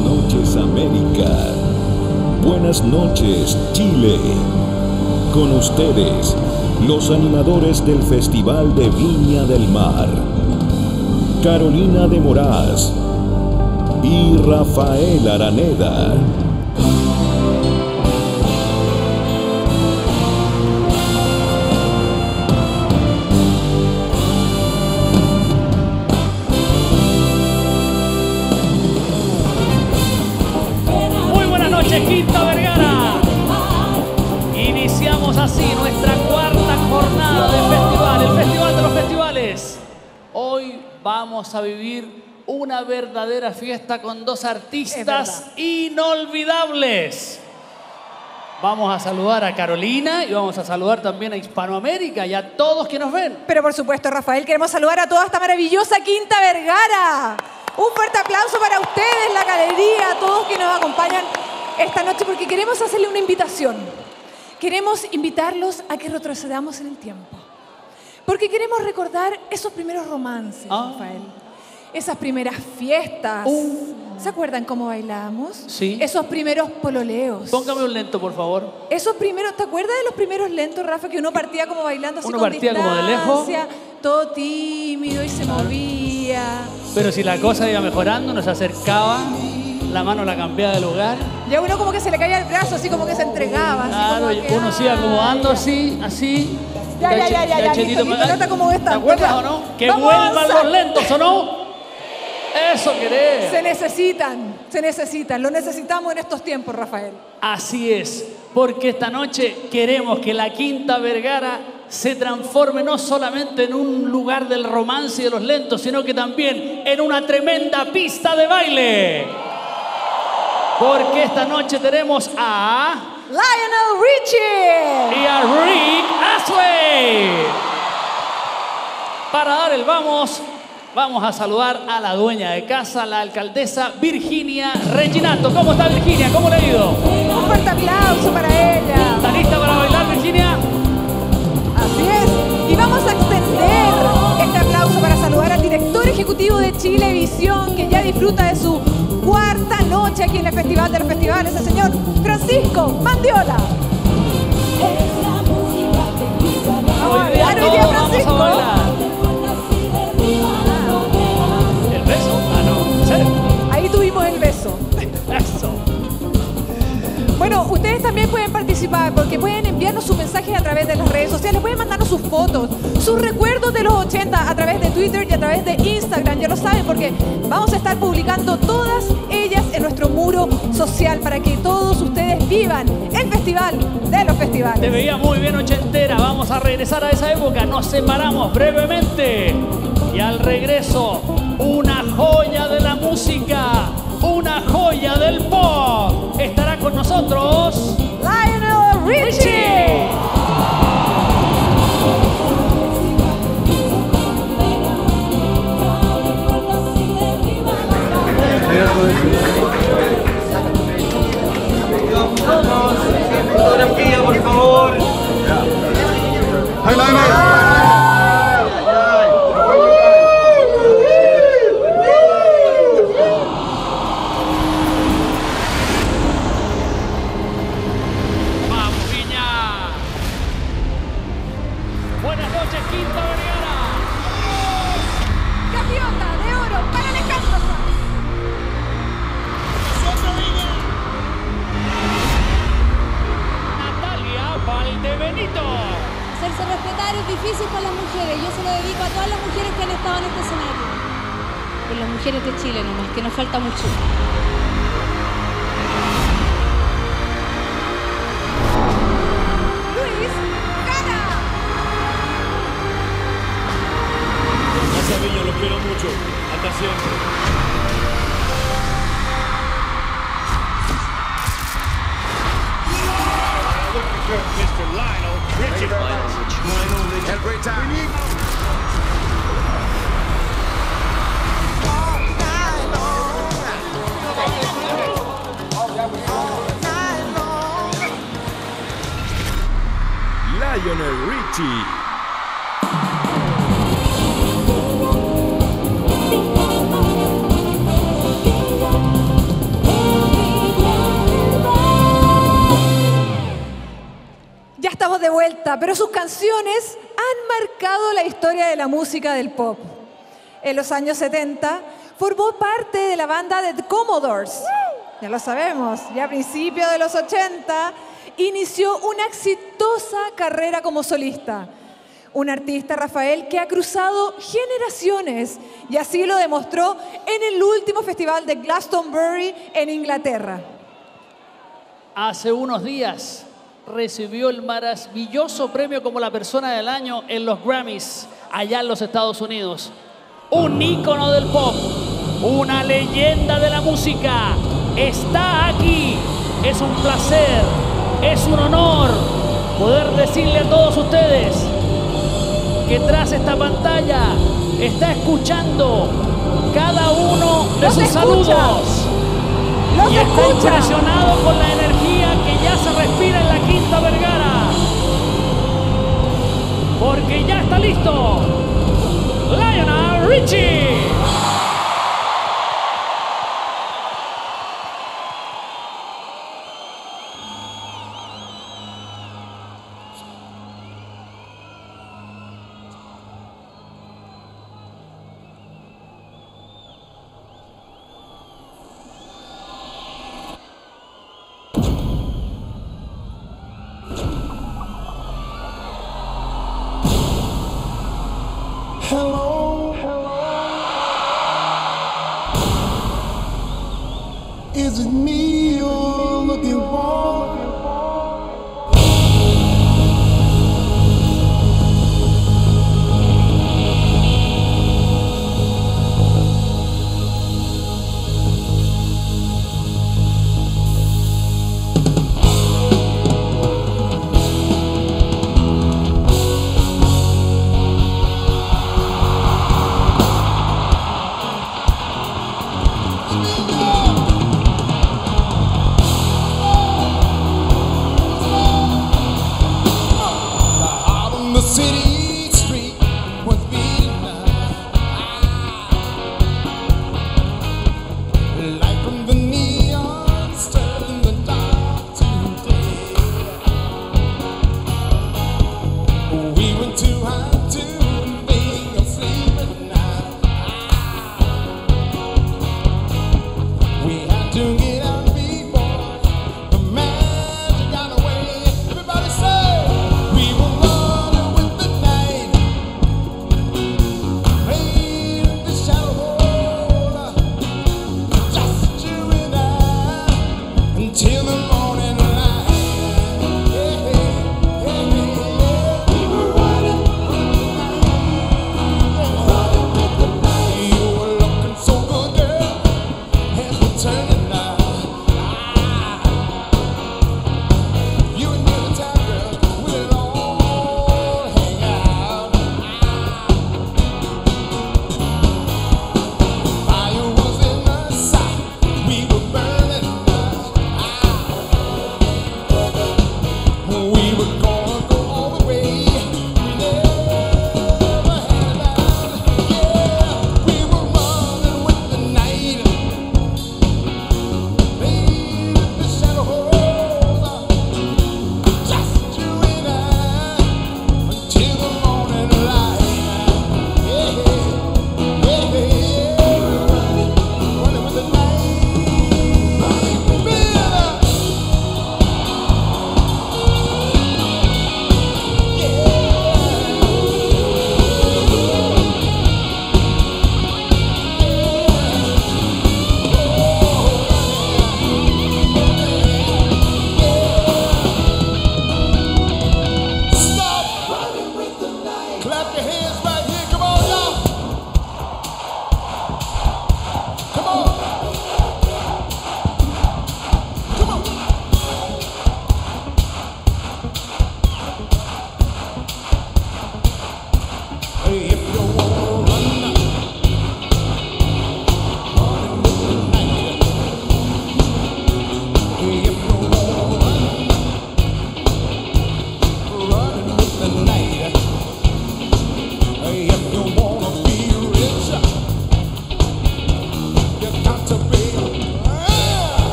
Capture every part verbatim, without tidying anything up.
noches, América. Buenas noches, Chile. Con ustedes, los animadores del Festival de Viña del Mar, Carolina de Moraes y Rafael Araneda. Quinta Vergara. Iniciamos así nuestra cuarta jornada de festival, el Festival de los Festivales. Hoy vamos a vivir una verdadera fiesta con dos artistas inolvidables. Vamos a saludar a Carolina y vamos a saludar también a Hispanoamérica y a todos que nos ven. Pero por supuesto, Rafael, queremos saludar a toda esta maravillosa Quinta Vergara. Un fuerte aplauso para ustedes, la galería, a todos que nos acompañan esta noche, porque queremos hacerle una invitación. Queremos invitarlos a que retrocedamos en el tiempo. Porque queremos recordar esos primeros romances, ah. Rafael. Esas primeras fiestas. Uh. ¿Se acuerdan cómo bailamos? Sí. Esos primeros pololeos. Póngame un lento, por favor. Esos primeros, ¿te acuerdas de los primeros lentos, Rafa? Que uno partía como bailando así uno con partía distancia, como de lejos. todo tímido y se claro. movía. Pero si la cosa iba mejorando, nos acercaba, la mano la cambiaba de lugar. Ya uno como que se le caía el brazo, así como que se entregaba. Claro, así como uno se iba acomodando así, así. Ya, ya, ya, ya, ya, listo, listo, nota como esta. ¿Te acuerdas o no? Que vuelvan los lentos, ¿o no? Eso querés. Se necesitan, se necesitan. Lo necesitamos en estos tiempos, Rafael. Así es, porque esta noche queremos que la Quinta Vergara se transforme no solamente en un lugar del romance y de los lentos, sino que también en una tremenda pista de baile. Porque esta noche tenemos a Lionel Richie y a Rick Astley. Para dar el vamos, vamos a saludar a la dueña de casa, la alcaldesa Virginia Reginato. ¿Cómo está Virginia? ¿Cómo le ha ido? Un fuerte aplauso para ella. ¿Está lista para bailar, Virginia? Así es. Y vamos a extender este aplauso para saludar al director ejecutivo de Chilevisión, que ya disfruta de su cuarta noche aquí en el Festival de los Festivales, el señor Francisco Mandiola. Vamos a bailar hoy día, Francisco. Vamos a bailar. ¿El beso? Ah, no. ¿Sí? Ahí tuvimos el beso. Eso. Bueno, ustedes también pueden participar porque pueden enviarnos sus mensajes a través de las redes sociales, pueden mandarnos sus fotos, sus recuerdos de los ochenta a través de Twitter y a través de Instagram, ya lo saben, porque vamos a estar publicando todas ellas en nuestro muro social para que todos ustedes vivan el Festival de los Festivales. Te veía muy bien ochentera, vamos a regresar a esa época, nos separamos brevemente y al regreso una joya de la música, una joya del pop, estará con nosotros Lionel Richie. Fotografía, por favor. ¡Ay, Lionel! Hacerse respetar es difícil para las mujeres. Yo se lo dedico a todas las mujeres que han estado en este escenario. Por las mujeres de Chile nomás, que nos falta mucho. Luis Jara. Gracias, Viña, los quiero mucho. Hasta siempre. mister Lionel Richie. Lionel Richie. Have a great time. Lionel Richie. vuelta, pero sus canciones han marcado la historia de la música del pop. En los años setenta formó parte de la banda de The Commodores. Ya lo sabemos, ya a principios de los ochenta inició una exitosa carrera como solista. Un artista, Rafael, que ha cruzado generaciones y así lo demostró en el último festival de Glastonbury en Inglaterra. Hace unos días recibió el maravilloso premio como la persona del año en los Grammys, allá en los Estados Unidos. Un ícono del pop, una leyenda de la música, está aquí. Es un placer, es un honor poder decirle a todos ustedes que tras esta pantalla está escuchando cada uno de ¡Los sus escucha! saludos. ¡Los Y está escucha! impresionado con la energía que ya se respira en la Quinta Vergara. Porque ya está listo Lionel Richie. Hello, hello. Is it me you're looking for?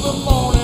the morning.